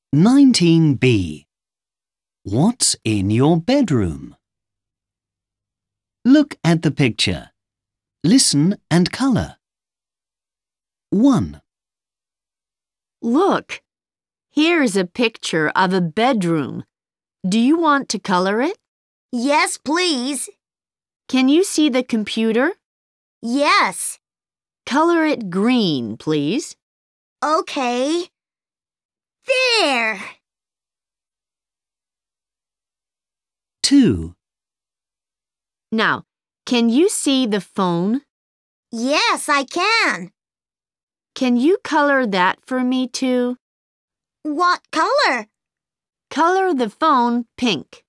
19b. What's in your bedroom? Look at the picture. Listen and colour. 1, Look, here's a picture of a bedroom. Do you want to color it? Yes, please. Can you see the computer? Yes. Color it green, please. Okay. There. 2, Now, can you see the phone? Yes, I can. Can you color that for me too? What color? Color the phone pink.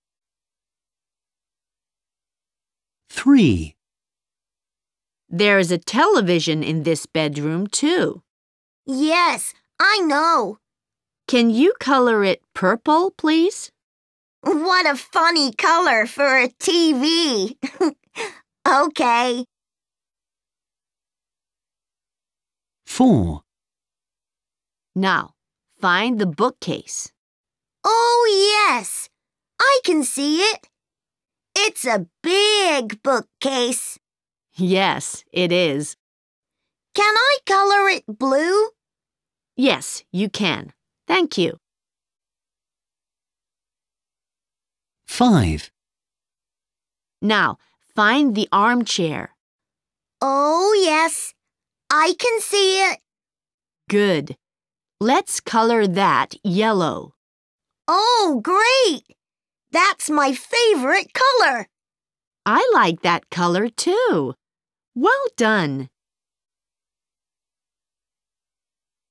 3, There's a television in this bedroom too. Yes, I know. Can you color it purple, please? What a funny color for a TV. Okay. 4, Now, find the bookcase. Oh, yes. I can see it. It's a big bookcase. Yes, it is. Can I color it blue? Yes, you can. Thank you. 5, Now, find the armchair. Oh, yes. I can see it. Good. Let's color that yellow. Oh, great. That's my favorite color. I like that color too. Well done.